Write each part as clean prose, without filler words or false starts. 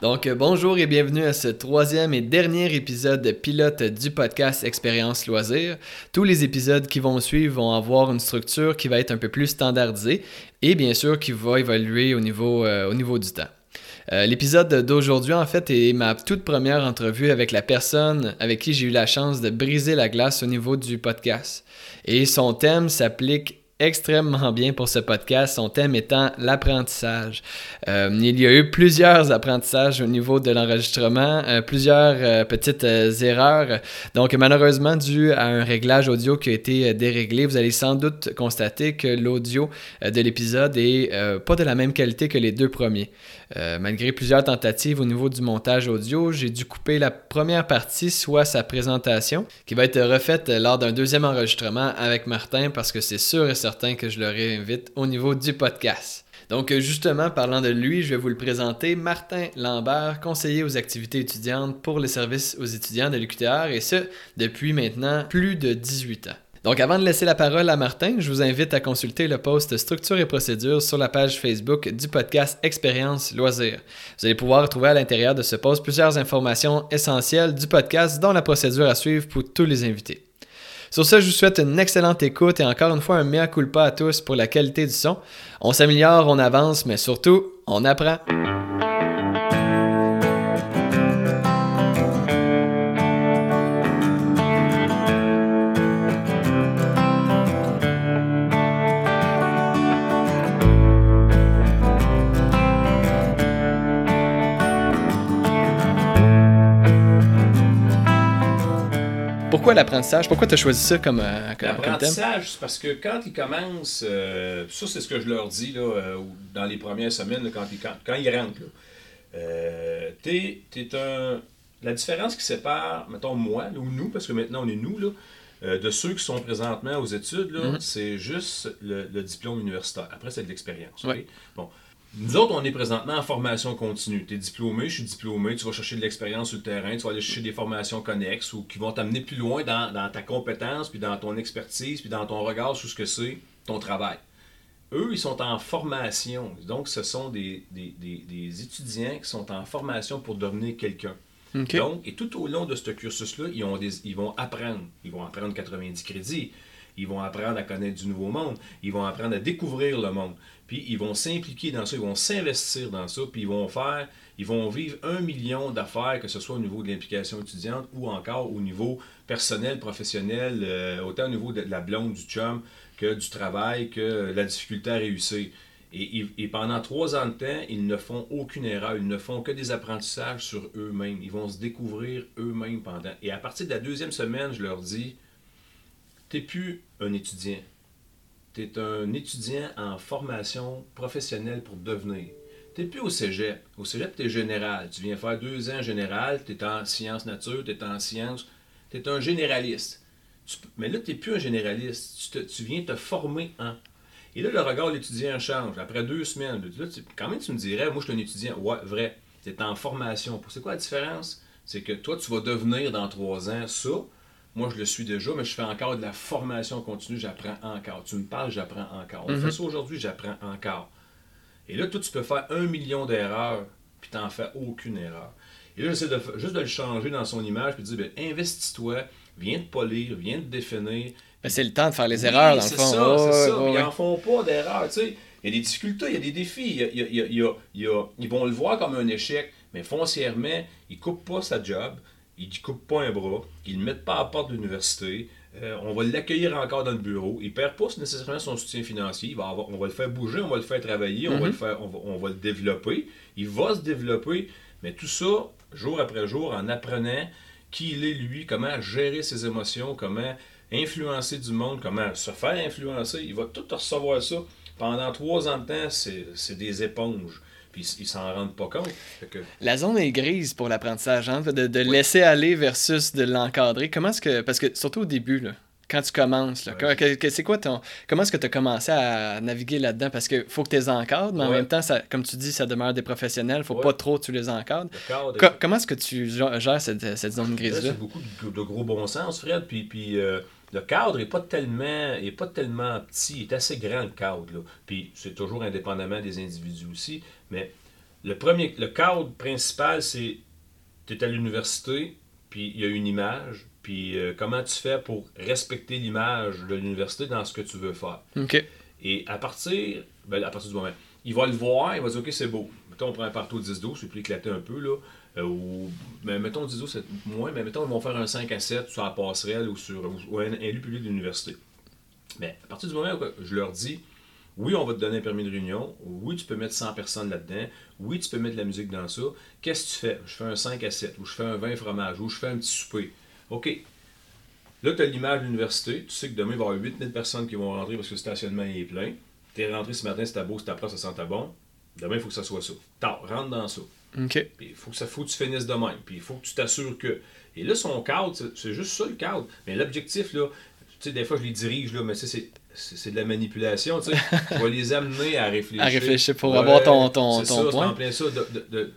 Donc, bonjour et bienvenue à ce troisième et dernier épisode pilote du podcast Expérience Loisirs. Tous les épisodes qui vont suivre vont avoir une structure qui va être un peu plus standardisée et bien sûr qui va évoluer au niveau du temps. L'épisode d'aujourd'hui, en fait, est ma toute première entrevue avec la personne avec qui j'ai eu la chance de briser la glace au niveau du podcast. Et son thème s'applique extrêmement bien pour ce podcast, son thème étant l'apprentissage. Il y a eu plusieurs apprentissages au niveau de l'enregistrement, plusieurs petites erreurs. Donc malheureusement, dû à un réglage audio qui a été déréglé, vous allez sans doute constater que l'audio de l'épisode est pas de la même qualité que les deux premiers. Malgré plusieurs tentatives au niveau du montage audio, j'ai dû couper la première partie, soit sa présentation, qui va être refaite lors d'un deuxième enregistrement avec Martin parce que c'est sûr et certain que je le réinvite au niveau du podcast. Donc justement, parlant de lui, je vais vous le présenter, Martin Lambert, conseiller aux activités étudiantes pour les services aux étudiants de l'UQTR et ce, depuis maintenant plus de 18 ans. Donc avant de laisser la parole à Martin, je vous invite à consulter le post Structure et procédures sur la page Facebook du podcast Expérience Loisirs. Vous allez pouvoir trouver à l'intérieur de ce post plusieurs informations essentielles du podcast, dont la procédure à suivre pour tous les invités. Sur ce, je vous souhaite une excellente écoute et encore une fois un mea culpa à tous pour la qualité du son. On s'améliore, on avance, mais surtout, on apprend. Pourquoi l'apprentissage? Pourquoi tu as choisi ça comme thème? L'apprentissage, c'est parce que quand ils commencent, ça c'est ce que je leur dis là, dans les premières semaines, là, quand ils rentrent. La différence qui sépare, mettons moi, là, ou nous, parce que maintenant on est nous, là, de ceux qui sont présentement aux études, là, c'est juste le diplôme universitaire. Après, c'est de l'expérience. Ouais. Okay? Bon. Nous autres, on est présentement en formation continue. Tu es diplômé, je suis diplômé, tu vas chercher de l'expérience sur le terrain, tu vas aller chercher des formations connexes ou qui vont t'amener plus loin dans ta compétence, puis dans ton expertise, puis dans ton regard sur ce que c'est ton travail. Eux, ils sont en formation. Donc, ce sont des étudiants qui sont en formation pour devenir quelqu'un. Okay. Donc, et tout au long de ce cursus-là, ils vont apprendre. Ils vont apprendre 90 crédits. Ils vont apprendre à connaître du nouveau monde. Ils vont apprendre à découvrir le monde. Puis ils vont s'impliquer dans ça, ils vont s'investir dans ça, puis ils vont vivre 1 million d'affaires, que ce soit au niveau de l'implication étudiante ou encore au niveau personnel, professionnel, autant au niveau de la blonde, du chum, que du travail, que la difficulté à réussir. Et pendant 3 ans de temps, ils ne font aucune erreur, ils ne font que des apprentissages sur eux-mêmes. Ils vont se découvrir eux-mêmes pendant. Et à partir de la 2e semaine, je leur dis, t'es plus un étudiant. Tu es un étudiant en formation professionnelle pour devenir. Tu n'es plus au cégep. Au cégep, tu es général. Tu viens faire 2 ans général, tu es en sciences nature, tu es en sciences. Tu es un généraliste. Mais là, tu n'es plus un généraliste. Tu viens te former en. Et là, le regard de l'étudiant change. Après 2 semaines, là, quand même, tu me dirais, moi, je suis un étudiant. Ouais, vrai. Tu es en formation. C'est quoi la différence? C'est que toi, tu vas devenir dans 3 ans ça. Moi, je le suis déjà, mais je fais encore de la formation continue, j'apprends encore. Tu me parles, j'apprends encore. On fait ça aujourd'hui, j'apprends encore. Et là, toi, tu peux faire 1 million d'erreurs, puis tu n'en fais aucune erreur. Et là, j'essaie juste de le changer dans son image, puis de dire, investis-toi, viens te polir, viens te définir. Ben, c'est le temps de faire les erreurs, dans le fond. C'est ça. Ils n'en font pas d'erreurs, tu sais. Il y a des difficultés, il y a des défis. Ils vont le voir comme un échec, mais foncièrement, ils ne coupent pas sa job. Ils ne coupent pas un bras, ils ne le mettent pas à la porte de l'université, on va l'accueillir encore dans le bureau, il ne perd pas nécessairement son soutien financier, on va le faire bouger, on va le faire travailler, on va le développer, il va se développer, mais tout ça, jour après jour, en apprenant qui il est lui, comment gérer ses émotions, comment influencer du monde, comment se faire influencer, il va tout recevoir ça. Pendant 3 ans de temps, c'est des éponges. Puis ils s'en rendent pas compte. La zone est grise pour l'apprentissage, hein, de laisser aller versus de l'encadrer. Comment est-ce que, parce que surtout au début, là, quand tu commences, là, c'est quoi comment est-ce que tu as commencé à naviguer là-dedans? Parce qu'il faut que tu les encadres, mais en même temps, ça, comme tu dis, ça demeure des professionnels, il ne faut pas trop que tu les encadres. Comment est-ce que tu gères cette zone grise-là? C'est beaucoup de gros bon sens, Fred, puis le cadre n'est pas tellement petit, il est assez grand le cadre. Là. Puis c'est toujours indépendamment des individus aussi, mais Le cadre principal, c'est tu es à l'université, puis il y a une image, puis comment tu fais pour respecter l'image de l'université dans ce que tu veux faire. OK. Et à partir du moment, il va le voir, il va dire OK, c'est beau. Mettons, on prend un partout 10-12, c'est plus éclaté un peu, là. Mais mettons 10-12, c'est moins, mais mettons, ils vont faire un 5 à 7 sur la passerelle ou un lieu public de l'université. Mais à partir du moment où je leur dis oui, on va te donner un permis de réunion. Oui, tu peux mettre 100 personnes là-dedans. Oui, tu peux mettre de la musique dans ça. Qu'est-ce que tu fais? Je fais un 5 à 7, ou je fais un 20 fromage, ou je fais un petit souper. OK. Là, tu as l'image de l'université. Tu sais que demain, il va y avoir 8000 personnes qui vont rentrer parce que le stationnement est plein. Tu es rentré ce matin, c'était beau, c'était place, ça sentait bon. Demain, il faut que ça soit ça. Rentre dans ça. OK. Puis il faut que tu finisses de même. Puis il faut que tu t'assures que. Et là, son cadre, c'est juste ça le cadre. Mais l'objectif, là, tu sais, des fois, je les dirige, là, mais c'est de la manipulation, tu sais. Je vais les amener à réfléchir. À réfléchir pour avoir ton c'est ça, point. C'est en plein ça. De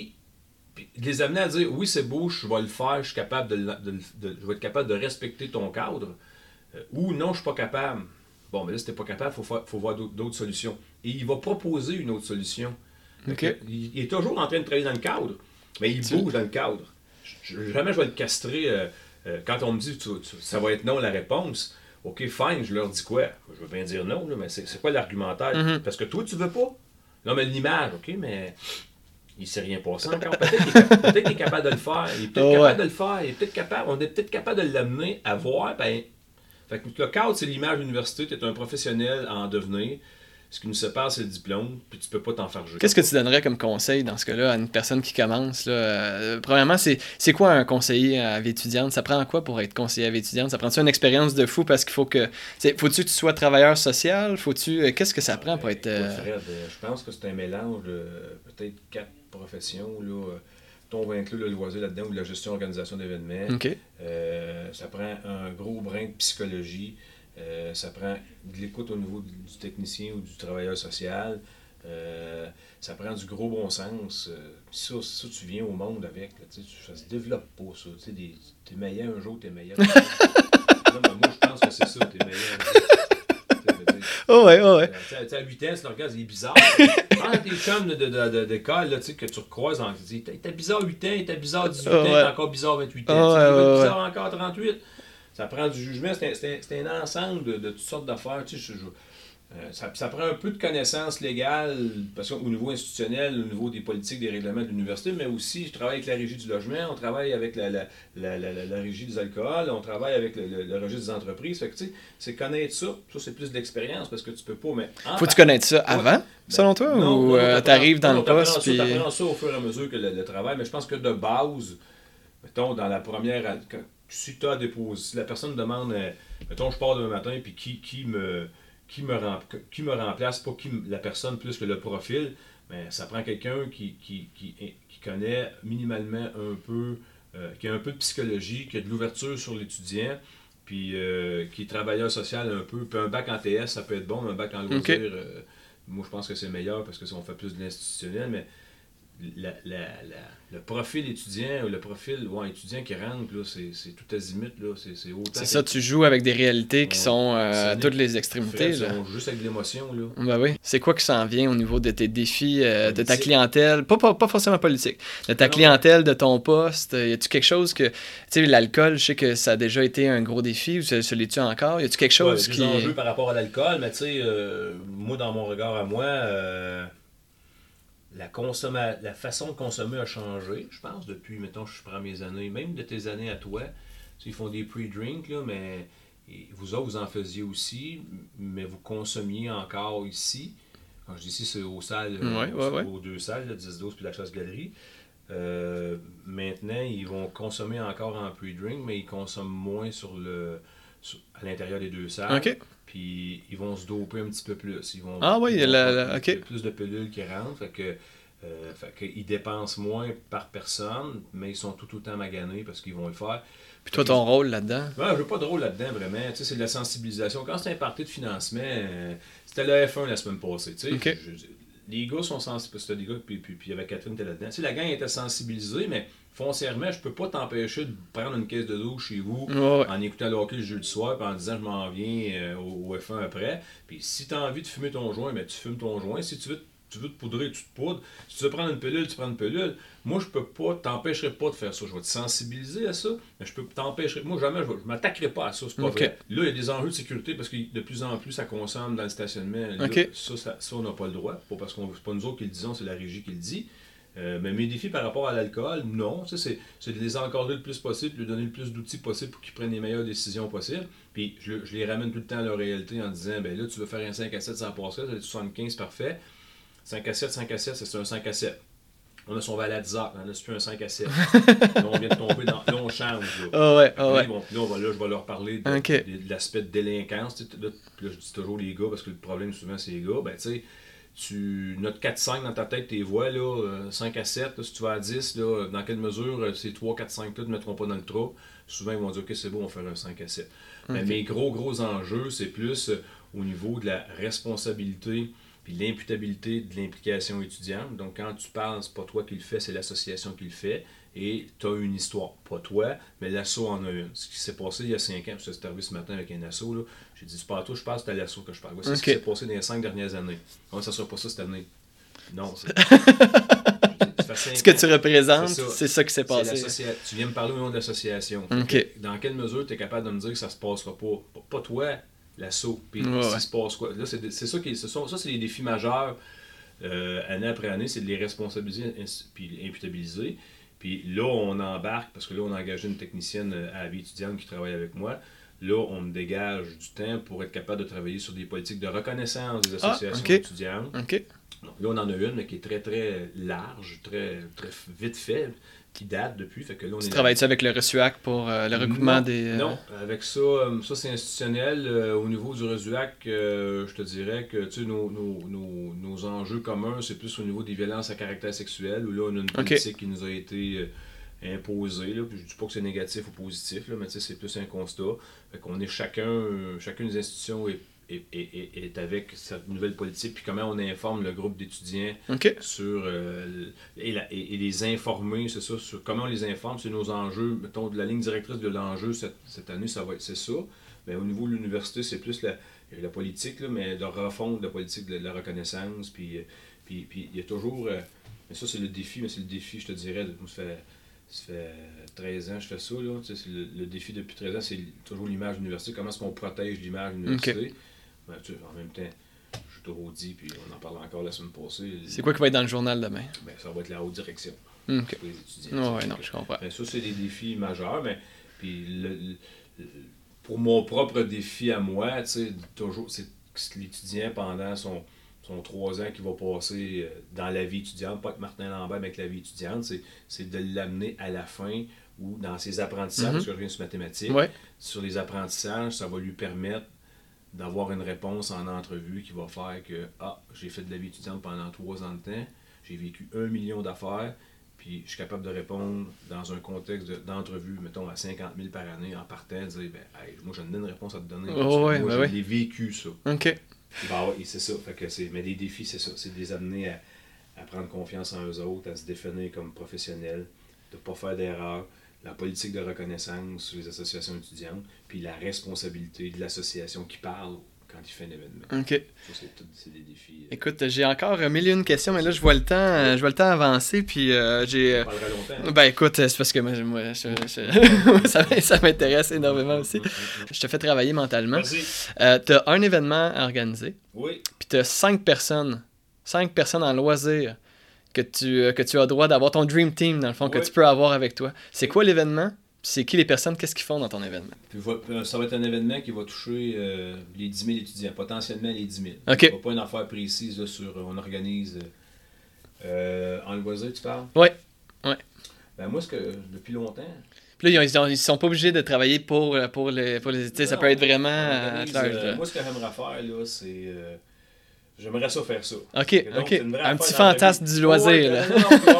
les amener à dire, oui, c'est beau, je vais le faire, je suis capable je vais être capable de respecter ton cadre. Ou non, je suis pas capable. Bon, mais là, si t'es pas capable, il faut voir d'autres solutions. Et il va proposer une autre solution. OK. Il est toujours en train de travailler dans le cadre, mais il bouge dans le cadre. Jamais je vais le castrer quand on me dit ça va être non la réponse. OK, fine, je leur dis quoi? Je veux bien dire non, là, mais c'est quoi l'argumentaire? Mm-hmm. Parce que toi, tu veux pas. Non, mais l'image, OK, mais il ne s'est rien passé encore. Peut-être qu'il est capable de le faire. Il est peut-être capable de le faire. Il est peut-être capable, on est peut-être capable de l'amener à voir. Ben, fait que le cadre, c'est l'image de l'université. Tu es un professionnel à en devenir. Ce qui nous sépare, c'est le diplôme, puis tu peux pas t'enfarger. Qu'est-ce que tu donnerais comme conseil dans ce cas-là à une personne qui commence? Là? Premièrement, c'est quoi un conseiller à vie étudiante? Ça prend quoi pour être conseiller à vie étudiante? Ça prend-tu une expérience de fou parce qu'il faut que... Faut-tu que tu sois travailleur social? Qu'est-ce que ça prend pour être... Fred, je pense que c'est un mélange de peut-être 4 professions. Là. On va inclure le loisir là-dedans ou la gestion organisation d'événements. OK. Ça prend un gros brin de psychologie. Ça prend de l'écoute au niveau du technicien ou du travailleur social. Ça prend du gros bon sens. Ça, tu viens au monde avec. Là, ça se développe pas, ça. T'es meilleur un jour, t'es meilleur. Non, mais moi, je pense que c'est ça, t'es meilleur. Oh ouais. À 8 ans, tu le regardes, il est bizarre. Quand tes chums d'école que tu recroises, il était bizarre 8 ans, il était bizarre 18 ans, il est encore bizarre 28 ans. Il va être bizarre encore 38. Ça prend du jugement, c'est un ensemble de toutes sortes d'affaires. Ça prend un peu de connaissances légales, parce qu'au niveau institutionnel, au niveau des politiques, des règlements de l'université, mais aussi, je travaille avec la régie du logement, on travaille avec la régie des alcools, on travaille avec le registre des entreprises. Fait que, tu sais, c'est connaître ça. Ça, c'est plus de l'expérience, parce que tu peux pas, mais... Faut-tu connaître ça avant, selon toi, ou t'arrives dans le poste, puis... T'apprends ça au fur et à mesure que le travail, mais je pense que de base, mettons, dans la première... Si tu as déposé, si la personne demande, mettons, je pars demain matin, puis qui me remplace, pas la personne plus que le profil, mais ça prend quelqu'un qui connaît minimalement un peu, qui a un peu de psychologie, qui a de l'ouverture sur l'étudiant, puis qui est travailleur social un peu. Puis un bac en TS, ça peut être bon, un bac en loisir, Okay. Moi je pense que c'est meilleur parce que on fait plus de l'institutionnel, mais le profil étudiant ou le profil étudiant qui rentre, là, c'est tout azimut. Là, c'est autant. C'est ça, tu joues avec des réalités qui sont à toutes les extrémités. Fred, là. on joue juste avec de l'émotion. Là. Ben oui. C'est quoi qui s'en vient au niveau de tes défis, de ta clientèle, pas forcément politique, de ta clientèle, de ton poste? Y a-tu quelque chose que... Tu sais, l'alcool, je sais que ça a déjà été un gros défi, ou se l'est-tu encore? Y a-tu quelque chose qui... Il y a des enjeux par rapport à l'alcool, mais tu sais, moi, dans mon regard à moi... La façon de consommer a changé, je pense, depuis, mettons, je prends mes années, même de tes années à toi. Ils font des pre-drinks, là, mais vous autres, vous en faisiez aussi, mais vous consommiez encore ici. Quand je dis ici, c'est aux salles, aux deux salles, 10-12 puis la chasse-galerie. Maintenant, ils vont consommer encore en pre-drink, mais ils consomment moins à l'intérieur des deux salles. OK. Puis ils vont se doper un petit peu plus. Il y a plus de pilules qui rentrent. Fait qu'ils dépensent moins par personne, mais ils sont tout le temps maganés parce qu'ils vont le faire. Puis toi, ton rôle là-dedans? Je veux pas de rôle là-dedans, vraiment. Tu sais, c'est de la sensibilisation. Quand c'est un party de financement, c'était le F1 la semaine passée. Tu sais, okay. Les gars sont sensibilisés. C'était des gars, puis il y avait Catherine qui était là-dedans. Tu sais, la gang était sensibilisée, mais foncièrement, je peux pas t'empêcher de prendre une caisse de dos chez vous en écoutant le hockey le jeudi soir puis en disant je m'en viens au F1 après. Puis si tu as envie de fumer ton joint, ben, tu fumes ton joint. Si tu veux tu veux te poudrer, tu te poudres. Si tu veux prendre une pilule, tu prends une pilule. Moi, je peux pas, t'empêcherai pas de faire ça. Je vais te sensibiliser à ça, mais je peux t'empêcher. Moi, jamais, je m'attaquerai pas à ça, c'est pas vrai. Là, il y a des enjeux de sécurité parce que de plus en plus, ça consomme dans le stationnement. Là, ça, on n'a pas le droit. Pas parce c'est pas nous autres qui le disons, c'est la régie qui le dit. Mais mes défis par rapport à l'alcool, non. C'est de les encadrer le plus possible, de lui donner le plus d'outils possible pour qu'ils prennent les meilleures décisions possibles. Puis je les ramène tout le temps à leur réalité en disant, ben là, tu veux faire un 5 à 7 sans passer, ça va être 75, parfait. 5 à 7, c'est un 5 à 7. On a son valet à 10 heures, là, c'est plus un 5 à 7. Là, on vient de tomber dans. Là, on change. Là, je vais leur parler de l'aspect de délinquance. Là, je dis toujours les gars, parce que le problème, souvent, c'est les gars. Ben, tu sais, tu notes 4-5 dans ta tête, tes voix, là, 5 à 7, là, si tu vas à 10, là, dans quelle mesure ces 3, 4, 5 là ne mettront pas dans le trou. Souvent, ils vont dire, OK, c'est bon, on va faire un 5 à 7. Mais mes gros enjeux, c'est plus au niveau de la responsabilité puis l'imputabilité de l'implication étudiante. Donc, quand tu parles, c'est pas toi qui le fais, c'est l'association qui le fait. Et tu as une histoire. Pas toi, mais l'asso en a une. Ce qui s'est passé il y a 5 ans, puis je suis arrivé ce matin avec un asso, là, j'ai dit, c'est pas à toi, je pense, c'est à l'asso que je parle. C'est ce qui s'est passé dans les 5 dernières années. Comment ça sera pas ça cette année? Non, c'est... Ce que tu représentes, c'est ça qui s'est passé. Tu viens me parler au nom de l'association. Dans quelle mesure tu es capable de me dire que ça se passera pas? Pas toi, l'asso. Puis s'il se passe quoi? Là, c'est ça c'est les défis majeurs année après année, c'est de les responsabiliser puis imputabiliser. Puis là, on embarque, parce que là, on a engagé une technicienne à la vie étudiante qui travaille avec moi. Là, on me dégage du temps pour être capable de travailler sur des politiques de reconnaissance des associations étudiantes. Donc là, on en a une, mais qui est très, très large, très, très vite fait, qui date depuis. Fait que là, tu travailles-tu avec le RESUAC pour le recoupement des... Non, avec ça c'est institutionnel. Au niveau du RESUAC, je te dirais que nos enjeux communs, c'est plus au niveau des violences à caractère sexuel, où là, on a une politique qui nous a été imposée. Là. Puis je dis pas que c'est négatif ou positif, là, mais c'est plus un constat. Fait qu'on est chacune des institutions est avec cette nouvelle politique, puis comment on informe le groupe d'étudiants sur et les informer, c'est ça, sur comment on les informe, c'est nos enjeux, mettons, de la ligne directrice de l'enjeu cette année, c'est ça. Mais au niveau de l'université, c'est plus la politique, là, mais de refondre la politique de la reconnaissance, puis il y a toujours, mais ça c'est le défi, je te dirais, ça fait 13 ans que je fais ça, là, c'est le défi depuis 13 ans, c'est toujours l'image de l'université, comment est-ce qu'on protège l'image de l'université. Ben, en même temps, je te redis, puis on en parle encore la semaine passée. C'est quoi qui va être dans le journal demain? Ben, ça va être la haute direction pour les étudiants. Non, je comprends. Ben, ça, c'est des défis majeurs, mais puis pour mon propre défi à moi, toujours, c'est l'étudiant pendant son 3 ans qui va passer dans la vie étudiante, pas avec Martin Lambert, mais avec la vie étudiante, c'est de l'amener à la fin ou dans ses apprentissages, parce que je viens sur mathématiques, sur les apprentissages, ça va lui permettre d'avoir une réponse en entrevue qui va faire que j'ai fait de la vie étudiante pendant 3 ans de temps, j'ai vécu 1 million d'affaires, puis je suis capable de répondre dans un contexte d'entrevue, mettons, à 50 000 par année, en partant, de dire, moi, je donne une réponse à te donner. Moi, je l'ai vécu, ça. Et c'est ça. Fait que mais des défis, c'est ça. C'est de les amener à prendre confiance en eux autres, à se définir comme professionnels, de ne pas faire d'erreurs, la politique de reconnaissance sur les associations étudiantes, puis la responsabilité de l'association qui parle quand il fait un événement. Ça, c'est des défis. Écoute, j'ai encore 1001 questions, mais là, je vois le temps avancer, puis j'ai... On parlera longtemps. Ben écoute, c'est parce que moi ça m'intéresse énormément aussi. Je te fais travailler mentalement. Vas-y. T'as un événement à organiser. Oui. Puis t'as 5 personnes en loisir que tu as droit d'avoir, ton dream team, dans le fond, que tu peux avoir avec toi. C'est quoi l'événement? C'est qui les personnes? Qu'est-ce qu'ils font dans ton événement? Ça va être un événement qui va toucher les 10 000 étudiants, potentiellement les 10 000. OK. Il n'y a pas une affaire précise là, sur on organise en loisir, tu parles? Oui. Ben moi, depuis longtemps... Puis là, ils sont pas obligés de travailler pour les étudiants. Ça peut être vraiment... moi, ce que j'aimerais faire, là, c'est... J'aimerais ça faire ça. OK. Un petit fantasme du loisir. Là.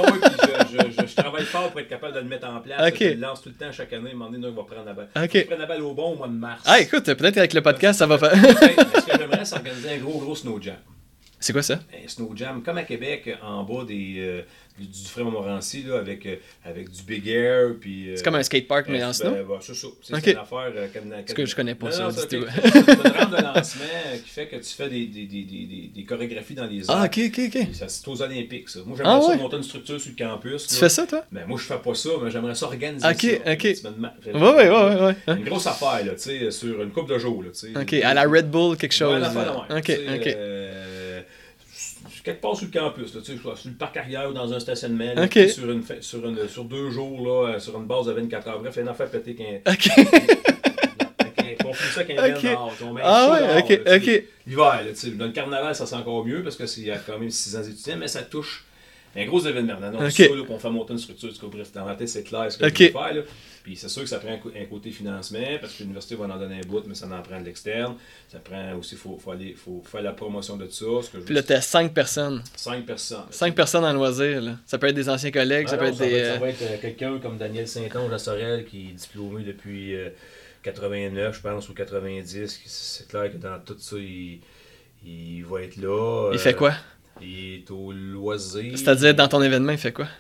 Je travaille fort pour être capable de le mettre en place. Je le lance tout le temps chaque année. À un moment donné, on va prendre la balle. Je prends la balle au bon au mois de mars. Écoute, peut-être avec le podcast, ça va faire... Ce que j'aimerais, c'est organiser un gros snow jam. C'est quoi ça? Un snow jam, comme à Québec, en bas du Frais Montmorency, là, avec du Big Air. Puis, C'est comme un skatepark, mais en snow? C'est ça. C'est Ok. une affaire. Parce que je connais pas ça du tout. C'est une rampe de lancement qui fait que tu fais des chorégraphies dans les airs. Ah, ok. C'est aux Olympiques, ça. Moi, j'aimerais ça monter une structure sur le campus. Tu fais ça, toi? Ben, moi, je fais pas ça, mais j'aimerais ça organiser Ok. ça. Ouais. Une grosse affaire, là, tu sais, sur une couple de jours, là, tu sais. Ok, à la Red Bull, quelque chose. Ouais, l'affaire de même. Ok. Quelque part sur le campus, là, tu sais, sur le parc arrière ou dans un stationnement, là, Ok. sur 2 jours, là, sur une base de 24 heures. Bref, une affaire pété qu'un. Ok. On finit ça qu'un Ok. dehors. On met Ah chaud ouais, dehors, ok, là, tu sais. ok. L'hiver, là, tu sais, dans le carnaval, ça sent encore mieux parce qu'il y a quand même 600 étudiants, mais ça touche un gros événement. On annonce Ok. ça, là, qu'on fait monter une structure. Bref, dans la tête, c'est clair ce que Ok. je veux faire. Là. Puis c'est sûr que ça prend un côté financement parce que l'université va en donner un bout, mais ça en prend de l'externe. Ça prend aussi, faut faire la promotion de ça. Ce que je Puis là, t'as 5 personnes. 5 personnes. 5 personnes en loisir, là. Ça peut être des anciens collègues, ça peut être des... Ça va être quelqu'un comme Daniel Saint-Onge à Sorel qui est diplômé depuis 89, je pense, ou 90. C'est clair que dans tout ça, il va être là. Il fait quoi? Il est au loisir. C'est-à-dire, dans ton événement, il fait quoi?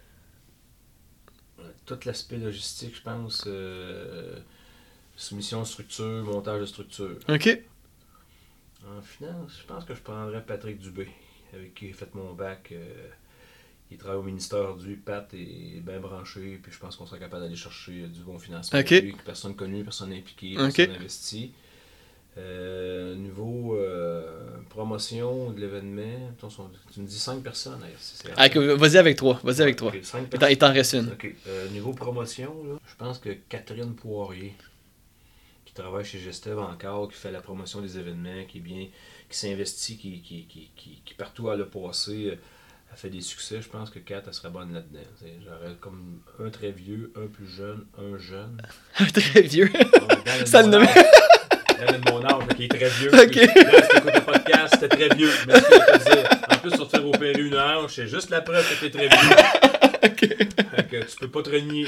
Tout l'aspect logistique, je pense. Soumission de structure, montage de structure. Ok. En finance, je pense que je prendrais Patrick Dubé, avec qui j'ai fait mon bac. Il travaille au ministère du Pat est bien branché, puis je pense qu'on serait capable d'aller chercher du bon financement. Ok. Lui, personne connue, personne impliquée, personne Ok. investie. Niveau promotion de l'événement, tu me dis 5 personnes. Ah, vas-y avec 3. Vas-y avec 3. Ok, 5 Il t'en reste une. Ok. Niveau promotion, là, je pense que Catherine Poirier, qui travaille chez Gestev encore, qui fait la promotion des événements, qui s'investit, qui partout à le passé, a fait des succès. Je pense que Kat, elle serait bonne là-dedans. J'aurais comme un très vieux, un plus jeune, un jeune. Un très vieux. Dans Ça le nommait. Dans de mon âge, qui est très vieux. Ok. Puis, là, si t'écoutes le podcast, c'était très vieux. Mais ce que je te disais, en plus, sur te faire opérer une hanche, c'est juste la preuve que t'es très vieux. Fait que tu peux pas te renier.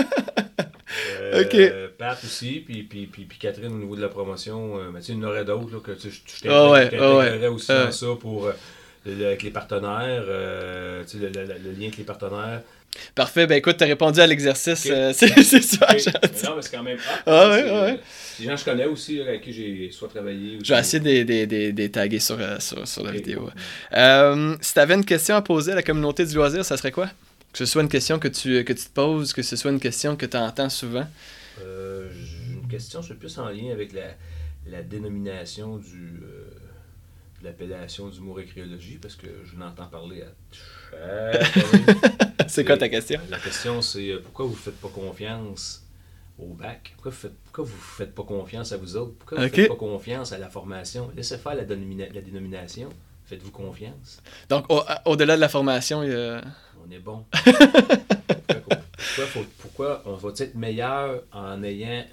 Pat aussi, puis Catherine au niveau de la promotion. Mais tu sais, il y en aurait d'autres là, que je t'intégrerais aussi dans ça pour avec les partenaires, tu sais, le lien avec les partenaires. Parfait, ben écoute, t'as répondu à l'exercice, Ok. c'est super Okay. gentil. Non, mais c'est quand même. Ouais. Des gens que je connais aussi, là, avec qui j'ai soit travaillé. Je vais essayer de taguer sur la vidéo. Ouais. Si t'avais une question à poser à la communauté du loisir, ça serait quoi? Que ce soit une question que tu te poses, que ce soit une question que tu entends souvent. Une question, c'est plus en lien avec la dénomination de l'appellation d'humour-écréologie, parce que je l'entends parler à C'est quoi ta question? La question, c'est pourquoi vous ne faites pas confiance au bac? Pourquoi vous ne faites pas confiance à vous autres? Pourquoi vous ne faites pas confiance à la formation? Laissez faire la dénomination. Faites-vous confiance. Donc, au-delà de la formation, il y a... On est bon. Pourquoi on va être meilleur en ayant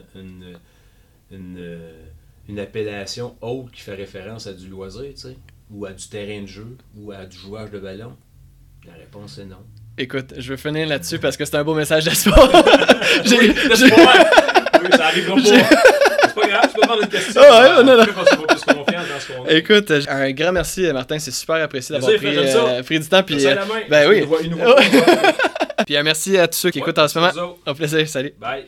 une appellation autre qui fait référence à du loisir, tu sais, ou à du terrain de jeu, ou à du jouage de ballon? La réponse est non. Écoute, je veux finir là-dessus parce que c'est un beau message d'espoir. Oui, ça arrivera pas. C'est pas grave, je peux demander une question. Non. Pourquoi on se voit plus confiance dans ce qu'on a? Écoute, un grand merci, Martin. C'est super apprécié d'avoir pris du temps. Puis, la main. ben oui. Il nous voit. Puis un merci à tous ceux qui écoutent en ce moment. Au plaisir. Salut. Bye.